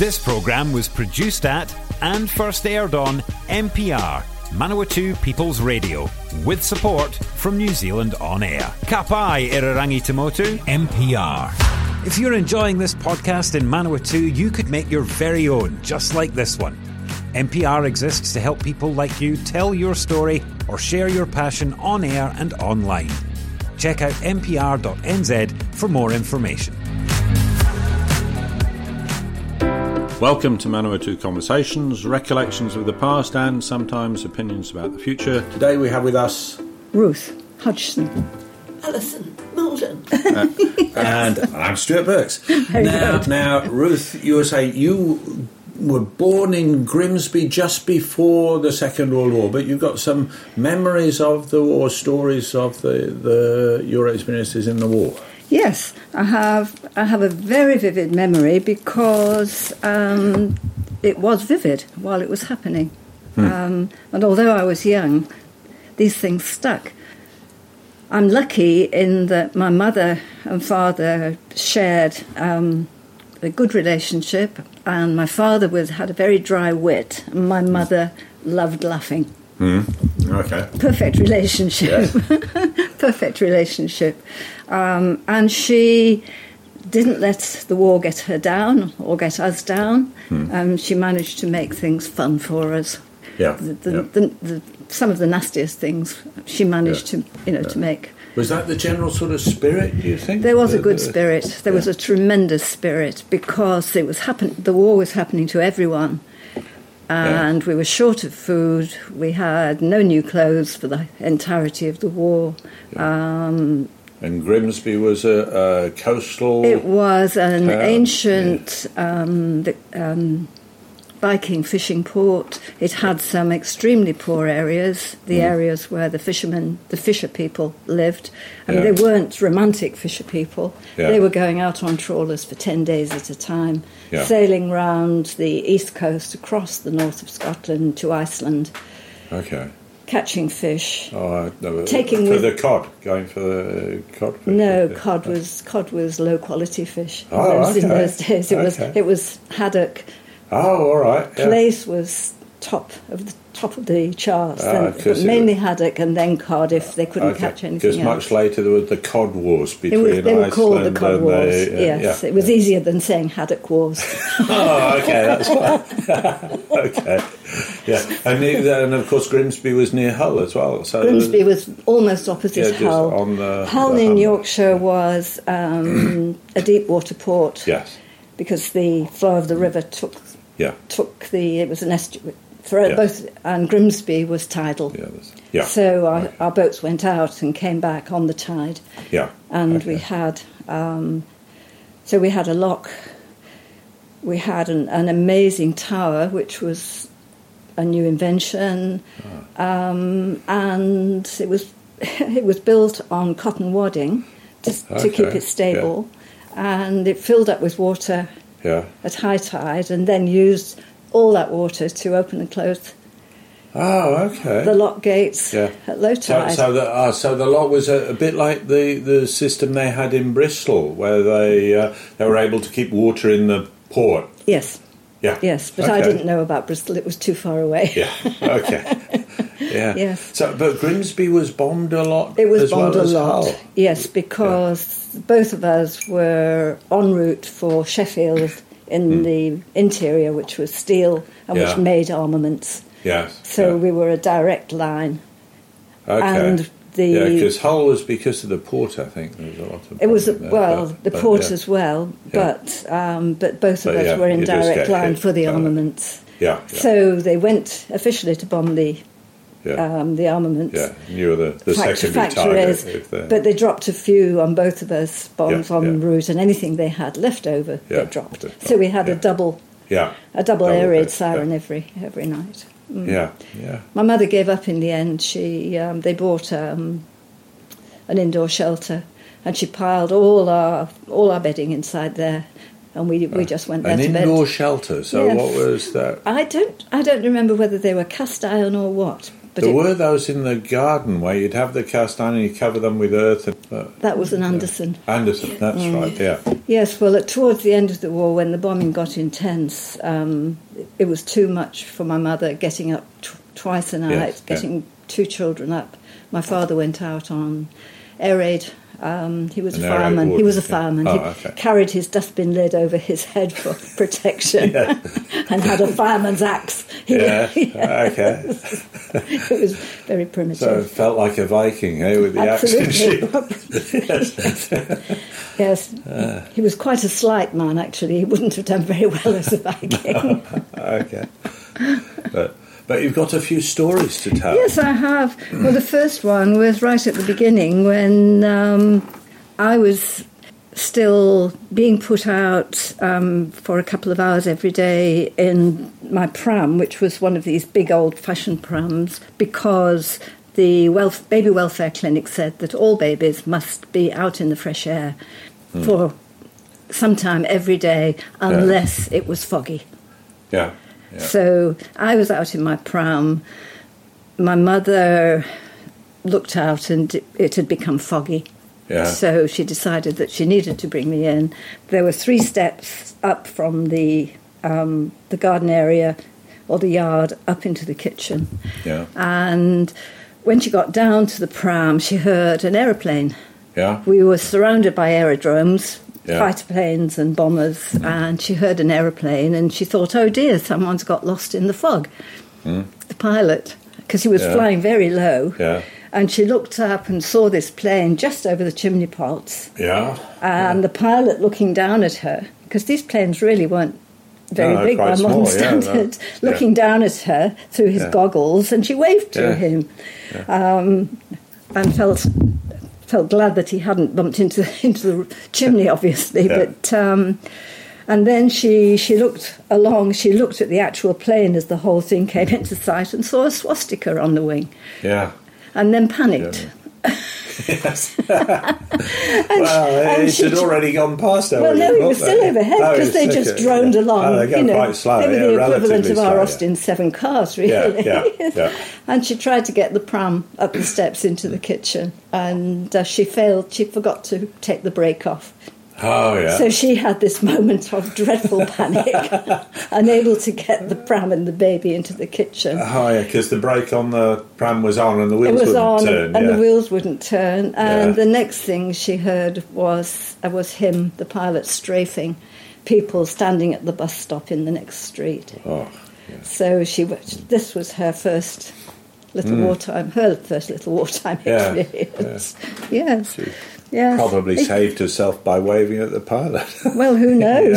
This programme was produced at and first aired on MPR, Manawatu People's Radio, with support from New Zealand On Air. Ka pai Irarangi Tamotu, MPR. If you're enjoying this podcast in Manawatu, you could make your very own, just like this one. NPR exists to help people like you tell your story or share your passion on air and online. Check out npr.nz for more information. Welcome to Manawatu Conversations, recollections of the past and sometimes opinions about the future. Today we have with us Ruth Hodgson, Alison Malden, and I'm Stuart Burks. Now, Ruth, you were saying you were born in Grimsby just before the Second World War, but you've got some memories of the war, stories of your experiences in the war. Yes, I have a very vivid memory because it was vivid while it was happening. And although I was young, these things stuck. I'm lucky in that my mother and father shared a good relationship, and my father had a very dry wit, and my mother loved laughing. Okay. Perfect relationship. Yes. Perfect relationship. And she didn't let the war get her down or get us down. She managed to make things fun for us. Yeah. Some of the nastiest things she managed to make. Was that the general sort of spirit, do you think? There was a good spirit. There was a tremendous spirit because the war was happening to everyone. And we were short of food. We had no new clothes for the entirety of the war. And Grimsby was a coastal... It was an ancient Viking fishing port. It had some extremely poor areas, the areas where the fisher people lived. I mean, they weren't romantic fisher people. Yeah. They were going out on trawlers for 10 days at a time, sailing round the east coast across the north of Scotland to Iceland. Okay. Catching fish. Taking for the cod, going for the cod. No, cod was low quality fish. In those days, it was haddock. Oh, all right. Yeah. Plaice was top of the charts, but mainly haddock and then cod if they couldn't catch anything else. Because much later there were the cod wars between Iceland. They were called the cod wars. Yes, it was easier than saying haddock wars. Oh, okay, that's fine. Okay, yeah, and of course Grimsby was near Hull as well. So Grimsby was almost opposite Hull. Hull in Yorkshire was a deep water port. Yes, because the flow of the river took it was an estuary for both, and Grimsby was tidal. So our boats went out and came back on the tide. Yeah, and we had we had a lock. We had an amazing tower, which was a new invention, and it was built on cotton wadding to keep it stable, and it filled up with water. At high tide, and then used all that water to open and close. Oh, okay. The lock gates at low tide. So the lock was a bit like the system they had in Bristol, where they were able to keep water in the port. Yes. Yeah. Yes, but I didn't know about Bristol. It was too far away. Yeah. Okay. Yeah. Yes. So, but Grimsby was bombed a lot. It was bombed a lot. Hull. Yes, because both of us were en route for Sheffield in the interior, which was steel and which made armaments. Yes. So we were a direct line. Okay. And because Hull was because of the port. I think there was a lot of. It was the port as well, but both of us were in direct line for the armaments. Yeah. So they went officially to bomb the armaments. Yeah, near the secondary factories, target. But they dropped a few on both of us, bombs en route, and anything they had left over, they dropped. So we had a double air raid siren every night. Yeah. My mother gave up in the end. They bought an indoor shelter, and she piled all our bedding inside there. And we just went there to bed. An indoor shelter. So what was that? I don't remember whether they were cast iron or what. But there were those in the garden where you'd have the cast iron and you cover them with earth. That was an Anderson. Anderson, that's right, yeah. Yes, well, towards the end of the war, when the bombing got intense, it was too much for my mother getting up twice a night, getting 2 children up. My father went out on air raid. He was a fireman. He was a fireman. He carried his dustbin lid over his head for protection and had a fireman's axe. Okay. It was very primitive. So it felt like a Viking, with the axe and shield. Yes. He was quite a slight man, actually. He wouldn't have done very well as a Viking. Okay. But you've got a few stories to tell. Yes, I have. Well, the first one was right at the beginning when I was still being put out for a couple of hours every day in my pram, which was one of these big old-fashioned prams, because the baby welfare clinic said that all babies must be out in the fresh air for some time every day unless it was foggy. Yeah. So I was out in my pram. My mother looked out and it had become foggy. Yeah. So she decided that she needed to bring me in. There were 3 steps up from the garden area or the yard up into the kitchen. Yeah. And when she got down to the pram, she heard an aeroplane. Yeah. We were surrounded by aerodromes. Fighter planes and bombers, and she heard an aeroplane and she thought, oh dear, someone's got lost in the fog. The pilot, because he was flying very low. Yeah. And she looked up and saw this plane just over the chimney pots. Yeah. And the pilot looking down at her, because these planes really weren't very big by modern standards, looking down at her through his goggles, and she waved to him and felt glad that he hadn't bumped into the chimney, obviously. But and then she looked along. She looked at the actual plane as the whole thing came into sight and saw a swastika on the wing. Yeah. And then panicked. Yes. It had already gone past her. Well, no, it was still overhead because they just droned along. They go quite slow. They were the equivalent of our Austin 7 cars, really. Yeah. And she tried to get the pram up the steps into the kitchen, and she failed. She forgot to take the brake off. Oh, yeah. So she had this moment of dreadful panic, unable to get the pram and the baby into the kitchen. Oh, yeah, because the brake on the pram was on and the wheels wouldn't turn. And the wheels wouldn't turn. And the next thing she heard was him, the pilot, strafing people standing at the bus stop in the next street. Oh, yeah. So this was her first little wartime experience. Yes. Yes. Probably saved herself by waving at the pilot. Well, who knows?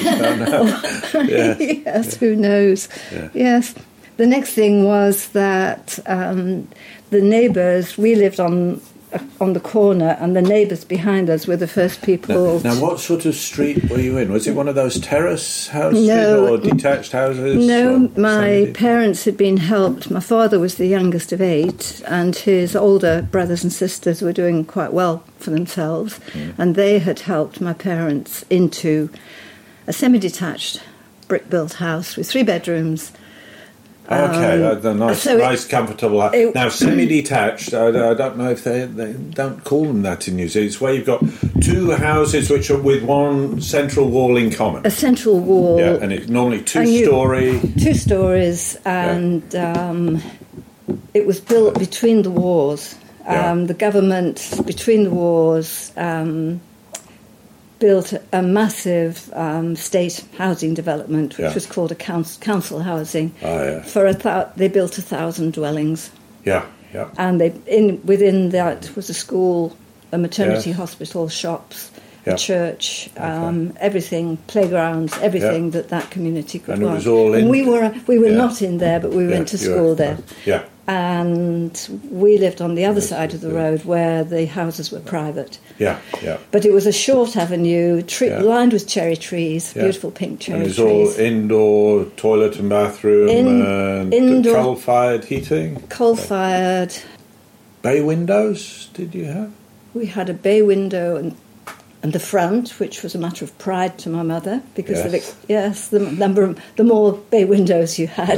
Yes, who knows? Yeah. Yes. The next thing was that the neighbours, we lived on the corner, and the neighbours behind us were the first people. Now, what sort of street were you in? Was it one of those terrace houses or detached houses? No, my parents had been helped. My father was the youngest of 8, and his older brothers and sisters were doing quite well for themselves, and they had helped my parents into a semi-detached brick-built house with 3 bedrooms. Okay, nice, comfortable house. Now, semi-detached, I don't know if they don't call them that in New Zealand. It's where you've got 2 houses which are with one central wall in common. A central wall. Yeah, and it's normally 2-storey. 2 stories, and it was built between the wars. The government, between the wars, built a massive state housing development, which was called a council housing. They built 1,000 dwellings. Yeah. And within that was a school, a maternity hospital, shops, a church, everything, playgrounds, everything that community could want. And it was all in. And we were not in there, but we went to school there. Yeah. And we lived on the other side of the road where the houses were private. Yeah. But it was a short avenue, lined with cherry trees, beautiful pink cherry trees. And it was all indoor toilet and bathroom and indoor, coal-fired heating? Coal-fired. Bay windows, did you have? We had a bay window and and the front, which was a matter of pride to my mother, because Yes. the more bay windows you had,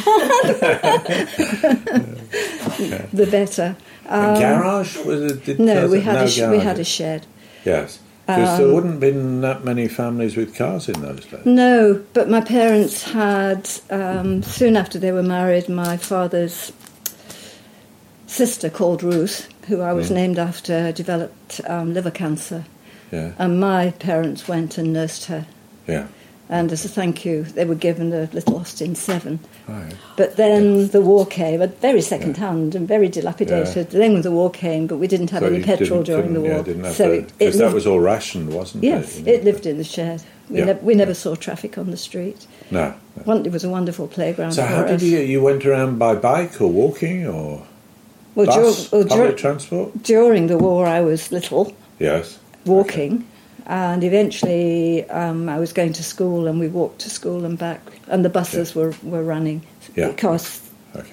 the better. A garage? Was it, No, we had garage? a shed. Yes. Because there wouldn't have been that many families with cars in those days. No, but my parents had, soon after they were married, my father's sister, called Ruth, who I was named after, developed liver cancer. Yeah. And my parents went and nursed her. Yeah. And as a thank you, they were given a little Austin 7. Oh, yeah. But then the war came, very second-hand and very dilapidated. Yeah. Then the war came, but we didn't have any petrol during the war. Because that was all rationed, wasn't it? Yes, it lived in the shed. We never saw traffic on the street. No. It was a wonderful playground So for how us. did you went around by bike or walking or Well, public transport? During the war, I was little, Yes. walking, and eventually I was going to school, and we walked to school and back, and the buses were running because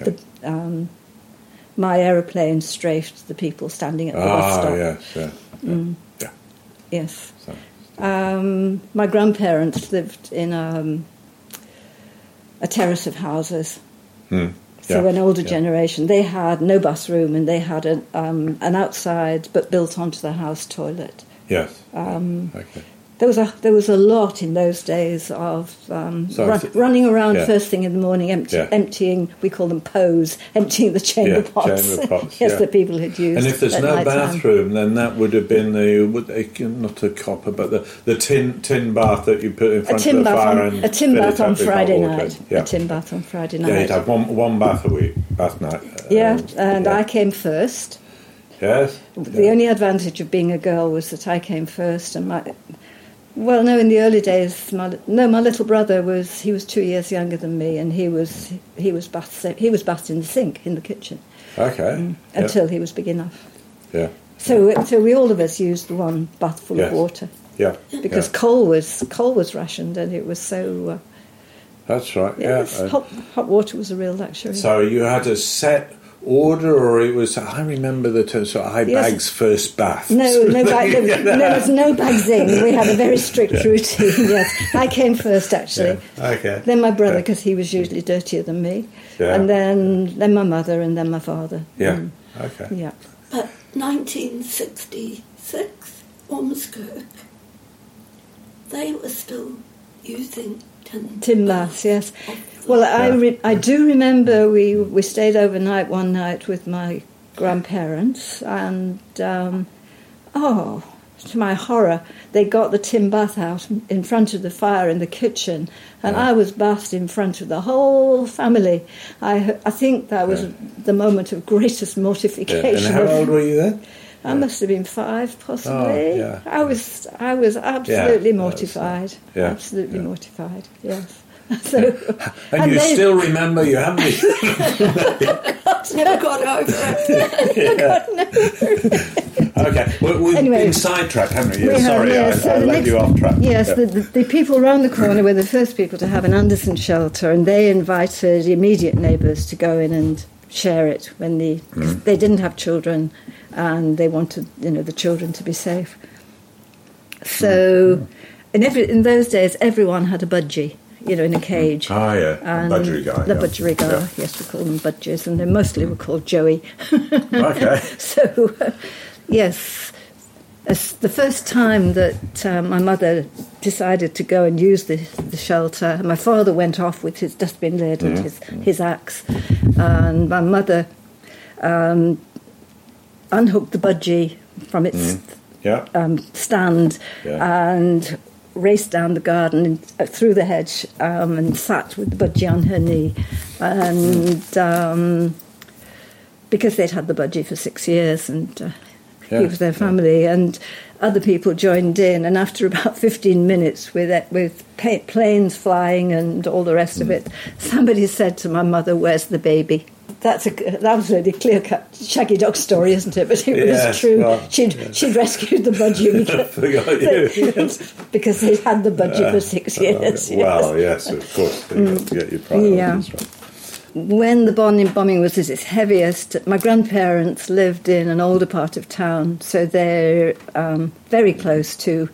my aeroplane strafed the people standing at the bus stop. Yes, Yes. So, My grandparents lived in a terrace of houses. So an older generation, they had no bus room, and they had an outside but built onto the house toilet. yes. There was a lot in those days of running around first thing in the morning, emptying, we call them poes, emptying the chamber pots. That people had used. And if there's no bathroom, then that would have been not a copper, but the tin bath that you put in front of the fire. A tin bath on Friday night. A tin bath on Friday night. Yeah, you'd have one bath a week, bath night. I came first. Yes. The only advantage of being a girl was that I came first, and in the early days, my little brother was 2 years younger than me, and he was bathed in the sink in the kitchen. Okay. Until he was big enough. Yeah. So we all of us used the one bath full of water. Yeah. Because coal was rationed, and it was so. That's right. Yes, hot water was a real luxury. So you had a set order, or it was? I remember the term, sort of high bags first bath. No, there was no bags in. We had a very strict routine. Yes, I came first actually. Yeah. Okay. Then my brother, because he was usually dirtier than me, and then my mother, and then my father. Yeah. Okay. Yeah. But 1966, Ormskirk, they were still using tin baths. Yes. Well, I do remember we stayed overnight one night with my grandparents, and to my horror, they got the tin bath out in front of the fire in the kitchen, and I was bathed in front of the whole family. I think that was the moment of greatest mortification. And how old were you then? I must have been 5, possibly. Oh, yeah. I was absolutely mortified. Yeah. Absolutely mortified. Yes. So, and you still remember you haven't. Never got over it. Okay, we've been sidetracked, haven't we? Sorry, I so led you off track. Yes, the people round the corner were the first people to have an Anderson shelter, and they invited immediate neighbours to go in and share it when they didn't have children, and they wanted the children to be safe. So, in those days, everyone had a budgie. In a cage. Ah, yeah, a budgerigar. The budgerigar, yes, we call them budgies, and they mostly were called Joey. Okay. So, yes, the first time that my mother decided to go and use the shelter, my father went off with his dustbin lid and his axe, and my mother unhooked the budgie from its stand and raced down the garden through the hedge and sat with the budgie on her knee, and because they'd had the budgie for 6 years, and he was their family, and other people joined in, and after about 15 minutes with planes flying and all the rest of it, somebody said to my mother, "Where's the baby?" That was really a clear-cut Shaggy Dog story, isn't it? But it was true. Well, she'd rescued the budgie because they'd had the budgie for 6 years. Well, yes, of course. You've got to get your priorities right. when the bombing was at its heaviest, my grandparents lived in an older part of town, so they're very close to,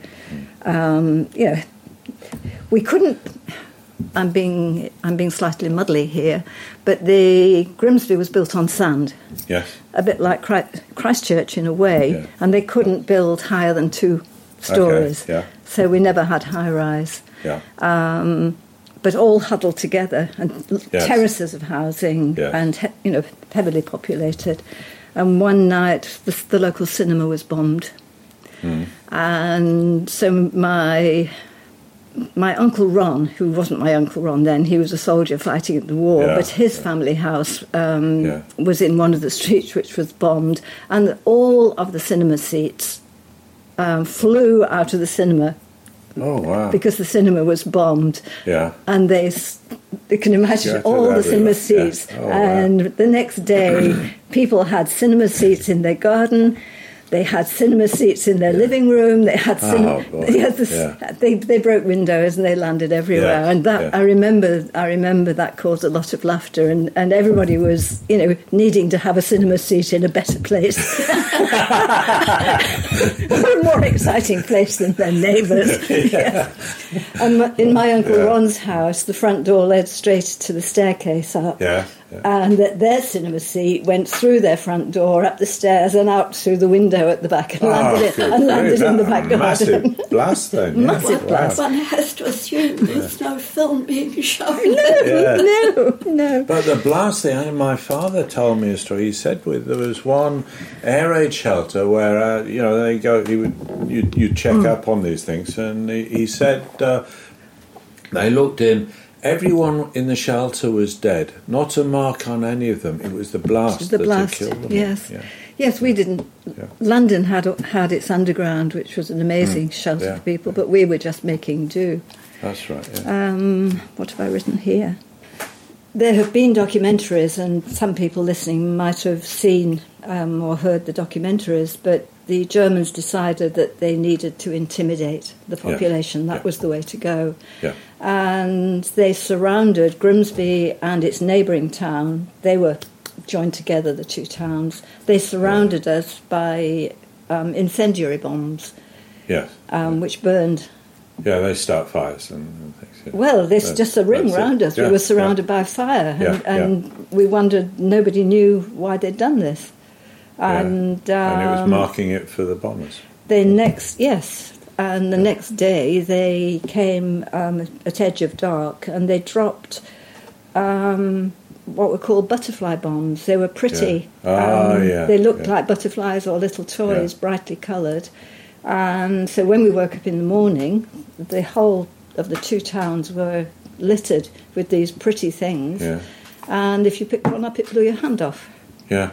we couldn't. I'm being slightly muddly here, but the Grimsby was built on sand. Yes. A bit like Christchurch in a way, yeah. and they couldn't build higher than 2 stories. Okay. Yeah. So we never had high rise. Yeah. But all huddled together, and yes. terraces of housing, yes. and heavily populated. And one night, the local cinema was bombed, and so my Uncle Ron, who wasn't my Uncle Ron then, he was a soldier fighting in the war, but his family house was in one of the streets which was bombed, and all of the cinema seats flew out of the cinema. Oh, wow. Because the cinema was bombed. Yeah. And they can imagine all the cinema seats. Yeah. Oh, and the next day, people had cinema seats in their garden. They had cinema seats in their living room. They had they broke windows and they landed everywhere. Yeah. And that I remember that caused a lot of laughter. And everybody was needing to have a cinema seat in a better place, or a more exciting place than their neighbours. Yeah. And in my Uncle Ron's house, the front door led straight to the staircase up. Yeah. And their cinema seat went through their front door, up the stairs, and out through the window at the back, and landed in the back garden. Massive blast, then. Massive blast. One has to assume there's no film being shown. No. But the blast thing, my father told me a story. He said there was one air raid shelter where they go. You check up on these things, and he said they looked in. Everyone in the shelter was dead. Not a mark on any of them. It was the blast that had killed them. Yes. Yeah. Yes, we didn't. Yeah. London had its underground, which was an amazing shelter for people, but we were just making do. That's right, yeah. What have I written here? There have been documentaries, and some people listening might have seen or heard the documentaries, but the Germans decided that they needed to intimidate the population. That was the way to go. Yeah. And they surrounded Grimsby and its neighbouring town. They were joined together, the two towns. They surrounded us by incendiary bombs, which burned. Yeah, they start fires and things. Yeah. Well, there's just a ring round us. We were surrounded by fire, and we wondered, nobody knew why they'd done this. And it was marking it for the bombers. The next day they came at edge of dark, and they dropped what were called butterfly bombs. They were pretty. They looked like butterflies or little toys, brightly coloured. And so when we woke up in the morning, the whole of the two towns were littered with these pretty things. Yeah. And if you picked one up, it blew your hand off. Yeah.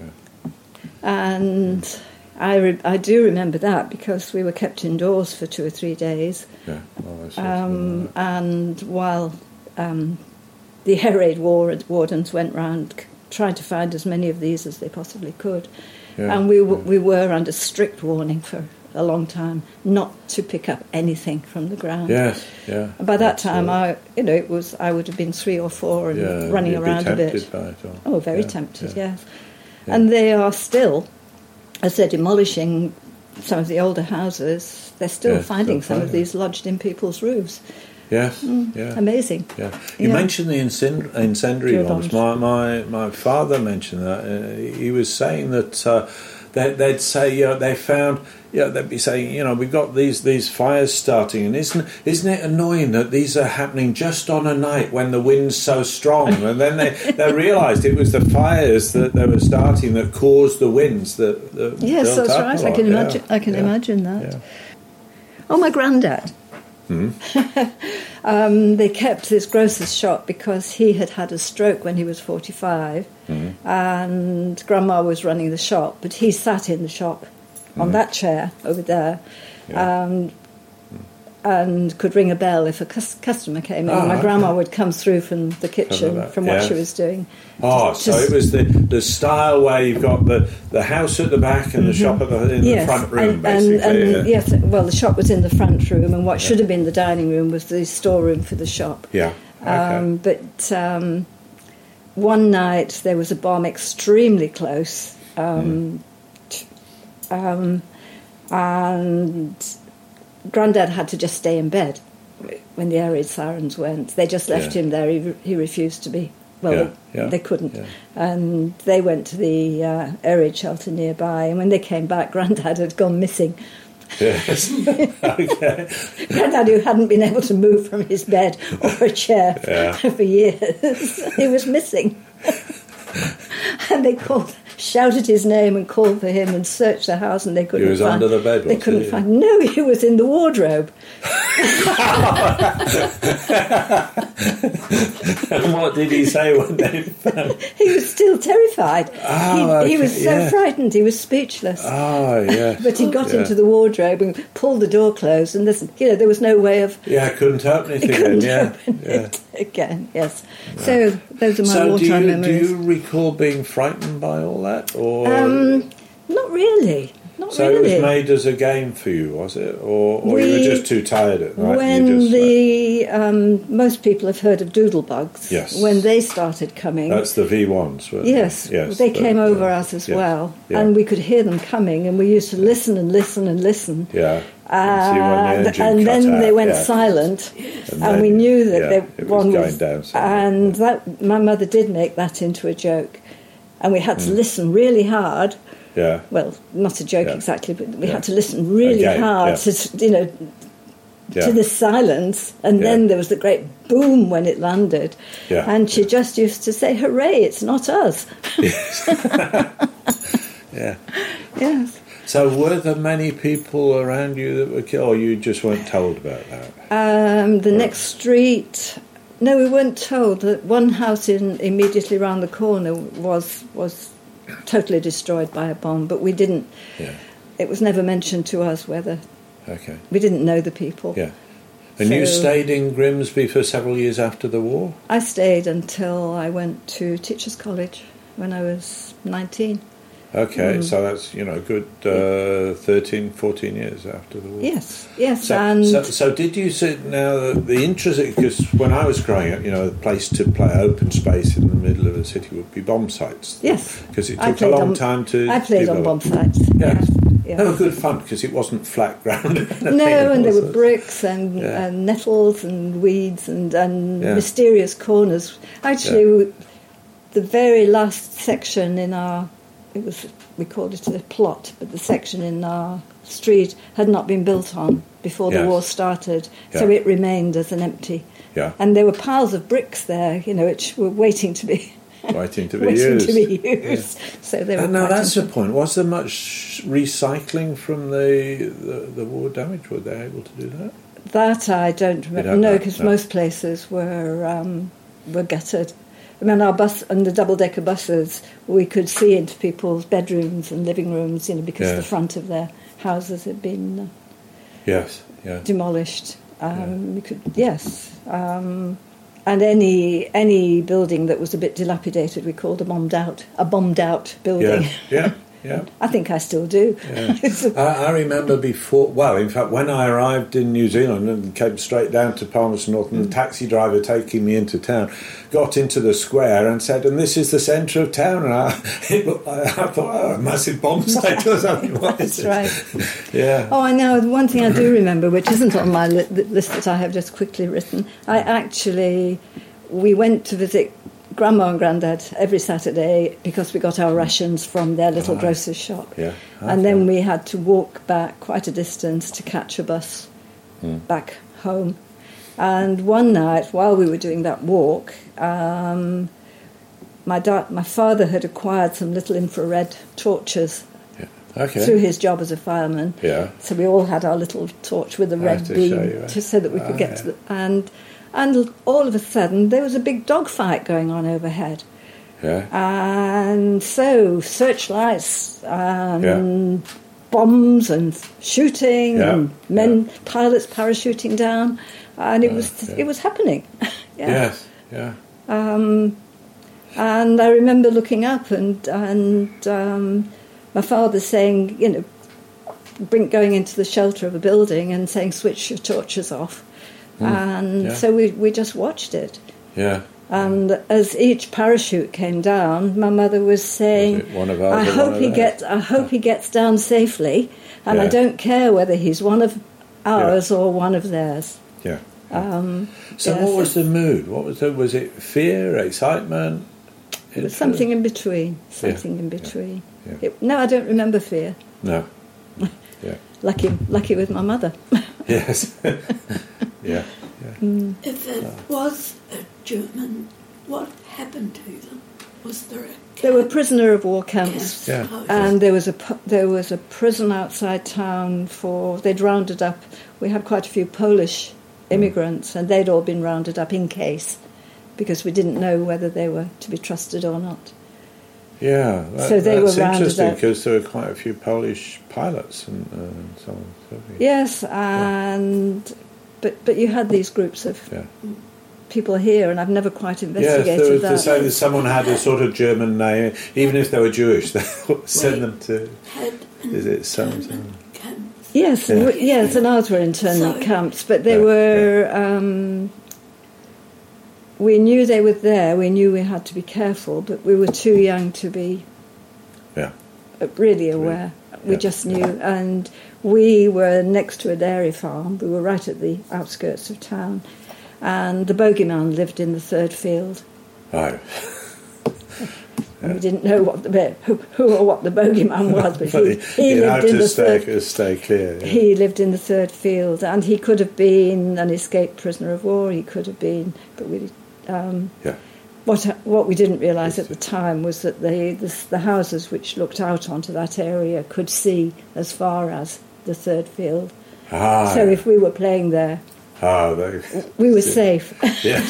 And I do remember that because we were kept indoors for 2 or 3 days. Yeah. And while the air raid wardens went round trying to find as many of these as they possibly could. Yeah. And we were under strict warning for a long time not to pick up anything from the ground. Yes, yeah. And by that time, I would have been 3 or 4 and running around a bit. By it all. Oh, very tempted, yes. Yeah. And they are still, as they're demolishing some of the older houses, they're still finding some of these lodged in people's roofs. Yes, yeah. Amazing. Yeah. You mentioned the incendiary bombs. My father mentioned that. He was saying that they'd say, they found, they'd be saying, we've got these fires starting, and isn't it annoying that these are happening just on a night when the wind's so strong? And then they realised it was the fires that they were starting that caused the winds that yes, that's right. I can imagine. I can imagine that. Yeah. Oh, my granddad. They kept this grocer's shop because he had a stroke when he was 45, and Grandma was running the shop, but he sat in the shop on that chair over there, and could ring a bell if a customer came in. My grandma would come through from the kitchen from what she was doing. Oh, so it was the style where you've got the house at the back and the shop in the front room, basically. Yes, well, the shop was in the front room, and what should have been the dining room was the storeroom for the shop. Yeah, okay. But one night there was a bomb extremely close, and Grandad had to just stay in bed when the air raid sirens went. They just left him there. He refused to be. Well, they couldn't. Yeah. And they went to the air raid shelter nearby, and when they came back, Grandad had gone missing. Yes. Okay. Grandad, who hadn't been able to move from his bed or a chair for years, he was missing. And they shouted his name and called for him and searched the house, and they couldn't find him. He was under the bed, They couldn't find him. No, he was in the wardrobe. And what did he say when they found him? He was still terrified. Oh, he was so frightened, he was speechless. Oh, yes. But he got into the wardrobe and pulled the door closed, and there was no way of... Yeah, I couldn't open it again. Yes. Right. So those are my wartime memories. Do you recall being frightened by all that? Or not really. So it was made as a game for you, was it? Or you were just too tired at night? Most people have heard of doodlebugs. Yes. When they started coming... That's the V1s, weren't yes. they? Yes. They came over us as well. Yeah. And we could hear them coming, and we used to listen and listen and listen. Yeah. And then they went silent, and we knew that one was going down. And my mother did make that into a joke, and we had to listen really hard. Yeah. Well, not a joke exactly, but we had to listen really hard to to the silence, and then there was the great boom when it landed, and she just used to say, "Hooray! It's not us." Yes. Yeah. Yes. So were there many people around you that were killed, or you just weren't told about that? The next street... No, we weren't told. That one house immediately round the corner was totally destroyed by a bomb, but we didn't... Yeah. It was never mentioned to us whether... Okay. We didn't know the people. Yeah. And you stayed in Grimsby for several years after the war? I stayed until I went to Teachers' College when I was 19. Okay, so that's, good 13, 14 years after the war. Yes. So did you see now the interest, because when I was growing up, a place to play open space in the middle of a city would be bomb sites. Yes. Because it took a long time to... I played on bomb sites. Yes. Yeah. They were good fun because it wasn't flat ground. No, and there were bricks and nettles and weeds and mysterious corners. Actually, the very last section in our... we called it a plot, but the section in our street had not been built on before the war started, so it remained as an empty. Yeah. And there were piles of bricks there, which were waiting to be used. Yeah. So they were. And now that's the point. Was there much recycling from the war damage? Were they able to do that? That I don't remember. No, because most places were gutted. I mean, our bus and the double-decker buses, we could see into people's bedrooms and living rooms, because the front of their houses had been demolished. We could, and any building that was a bit dilapidated, we called a bombed out building. Yeah. I think I still do. Yeah. I remember before, in fact, when I arrived in New Zealand and came straight down to Palmerston North, and the taxi driver taking me into town got into the square and said, "And this is the centre of town." And I thought, a massive bomb site or something. That's right. Yeah. Oh, I know. One thing I do remember, which isn't on my list that I have just quickly written, we went to visit Grandma and Grandad every Saturday because we got our rations from their little grocer's shop. Yeah. Okay. And then we had to walk back quite a distance to catch a bus back home. And one night, while we were doing that walk, my father had acquired some little infrared torches through his job as a fireman. Yeah. So we all had our little torch with a red beam so that we could get to the... And all of a sudden, there was a big dogfight going on overhead. Yeah. And so, searchlights, bombs and shooting, and pilots parachuting down, and it was happening. Yes, yeah. And I remember looking up and my father saying, going into the shelter of a building and saying, "Switch your torches off." And so we just watched it. Yeah. And as each parachute came down, my mother was saying, "I hope he gets down safely, and I don't care whether he's one of ours or one of theirs." Yeah. What was the mood? Was it fear, excitement? Something in between. In between. Yeah. No, I don't remember fear. No. Yeah. Lucky with my mother. Yes. Yeah. If it was a German, what happened to them? Was there a They were prisoner of war camps, and there was a prison outside town they'd rounded up. We had quite a few Polish immigrants, and they'd all been rounded up in case, because we didn't know whether they were to be trusted or not. Yeah, so they were rounded interesting up because there were quite a few Polish pilots and so on. So yes, but you had these groups of people here, and I've never quite investigated that. To say that someone had a sort of German name, even if they were Jewish, they would send them to. Is it some? Yes, yes, and ours were internment camps, but they were. We knew they were there. We knew we had to be careful, but we were too young to be really aware. We just knew, and we were next to a dairy farm. We were right at the outskirts of town, and the bogeyman lived in the third field. Oh. And we didn't know who or what the bogeyman was, but he lived in the third. Stay clear. Yeah. He lived in the third field, and he could have been an escaped prisoner of war. He could have been, but we. What we didn't realise at the time was that the houses which looked out onto that area could see as far as the third field. So if we were playing there, we were safe. Yes.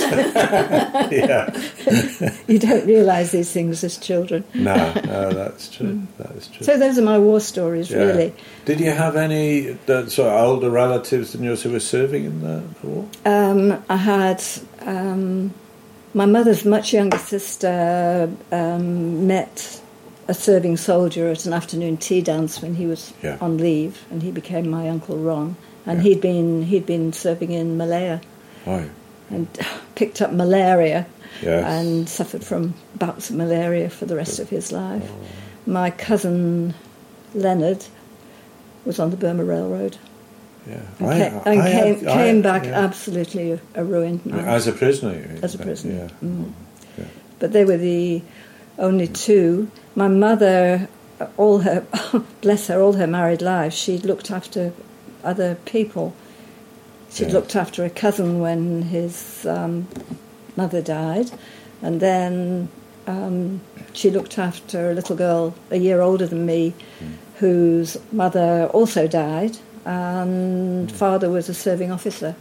Yeah. You don't realise these things as children. No, that's true. That is true. So those are my war stories, really. Did you have any sort of older relatives than yours who were serving in the war? I had. My mother's much younger sister met a serving soldier at an afternoon tea dance when he was on leave, and he became my Uncle Ron. And he'd been serving in Malaya, and picked up malaria, and suffered from bouts of malaria for the rest of his life. My cousin Leonard was on the Burma Railroad. Yeah, came back absolutely a ruined man. As a prisoner, you mean? As a prisoner. Yeah. But they were the only two. My mother, bless her, all her married life, she'd looked after other people. She'd looked after a cousin when his mother died, and then she looked after a little girl a year older than me, whose mother also died. And father was a serving officer.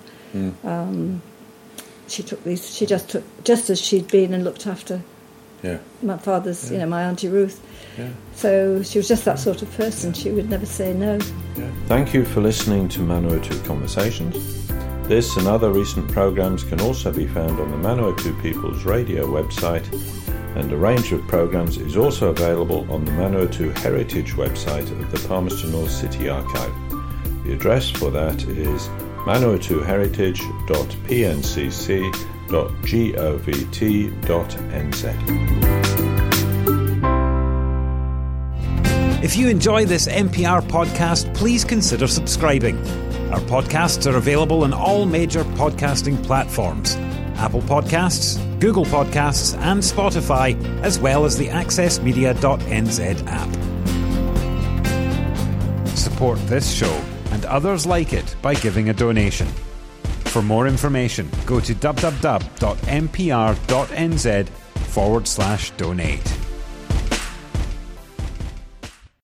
She took these. She just took just as she'd been and looked after. My father's, my Auntie Ruth. So she was just that sort of person. She would never say no. Thank you for listening to Manawatu Conversations. This and other recent programmes can also be found on the Manawatu People's Radio website, and a range of programmes is also available on the Manawatu Heritage website of the Palmerston North City Archive. The address for that is manawatuheritage.pncc.govt.nz. If you enjoy this MPR podcast, please consider subscribing. Our podcasts are available on all major podcasting platforms: Apple Podcasts, Google Podcasts and Spotify, as well as the accessmedia.nz app. Support this show and others like it by giving a donation. For more information, go to www.mpr.nz/donate.